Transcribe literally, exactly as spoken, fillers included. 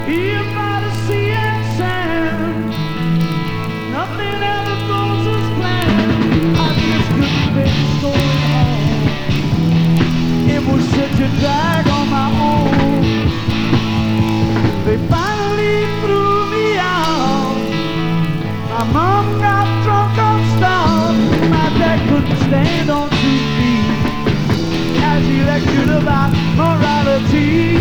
Here by the sea and sand, nothing ever goes as planned. I just couldn't face going home. It was such a drag on my own. They finally threw me out. My mom got drunk on stuff. My dad couldn't stand on two feet as he lectured about morality.